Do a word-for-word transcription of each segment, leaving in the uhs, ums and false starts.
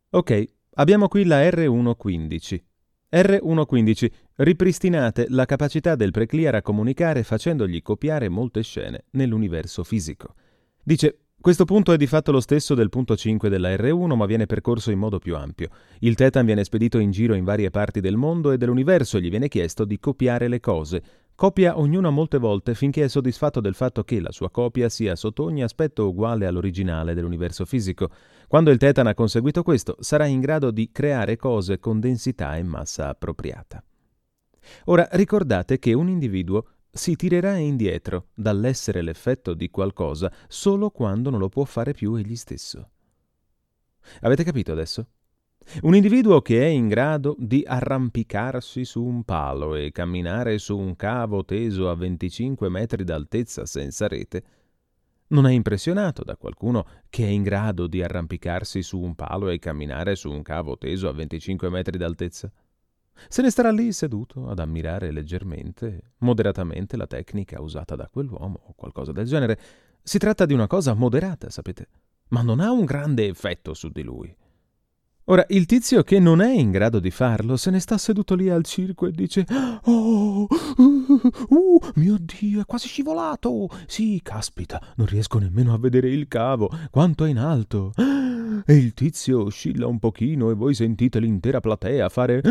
Ok, abbiamo qui la erre centoquindici. erre centoquindici. Ripristinate la capacità del preclear a comunicare facendogli copiare molte scene nell'universo fisico. Dice, questo punto è di fatto lo stesso del punto cinque della erre uno, ma viene percorso in modo più ampio. Il Tetan viene spedito in giro in varie parti del mondo e dell'universo e gli viene chiesto di copiare le cose. Copia ognuna molte volte finché è soddisfatto del fatto che la sua copia sia sotto ogni aspetto uguale all'originale dell'universo fisico. Quando il Tetan ha conseguito questo, sarà in grado di creare cose con densità e massa appropriata. Ora ricordate che un individuo si tirerà indietro dall'essere l'effetto di qualcosa solo quando non lo può fare più egli stesso. Avete capito adesso? Un individuo che è in grado di arrampicarsi su un palo e camminare su un cavo teso a venticinque metri d'altezza senza rete, non è impressionato da qualcuno che è in grado di arrampicarsi su un palo e camminare su un cavo teso a venticinque metri d'altezza. Se ne starà lì seduto ad ammirare leggermente, moderatamente la tecnica usata da quell'uomo o qualcosa del genere. Si tratta di una cosa moderata, sapete, ma non ha un grande effetto su di lui. Ora, il tizio che non è in grado di farlo se ne sta seduto lì al circo e dice «Oh, uh, uh, mio Dio, è quasi scivolato! Sì, caspita, non riesco nemmeno a vedere il cavo, quanto è in alto!» E il tizio oscilla un pochino e voi sentite l'intera platea fare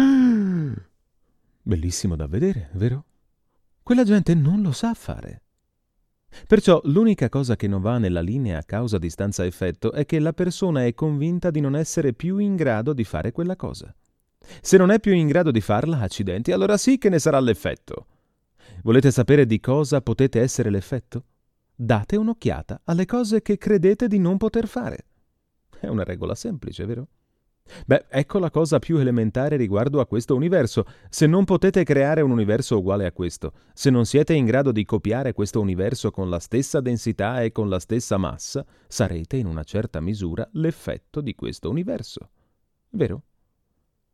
bellissimo da vedere, vero? Quella gente non lo sa fare. Perciò l'unica cosa che non va nella linea causa-distanza-effetto è che la persona è convinta di non essere più in grado di fare quella cosa. Se non è più in grado di farla, accidenti, allora sì che ne sarà l'effetto. Volete sapere di cosa potete essere l'effetto? Date un'occhiata alle cose che credete di non poter fare. È una regola semplice, vero? Beh, ecco la cosa più elementare riguardo a questo universo. Se non potete creare un universo uguale a questo, se non siete in grado di copiare questo universo con la stessa densità e con la stessa massa, sarete in una certa misura l'effetto di questo universo. Vero?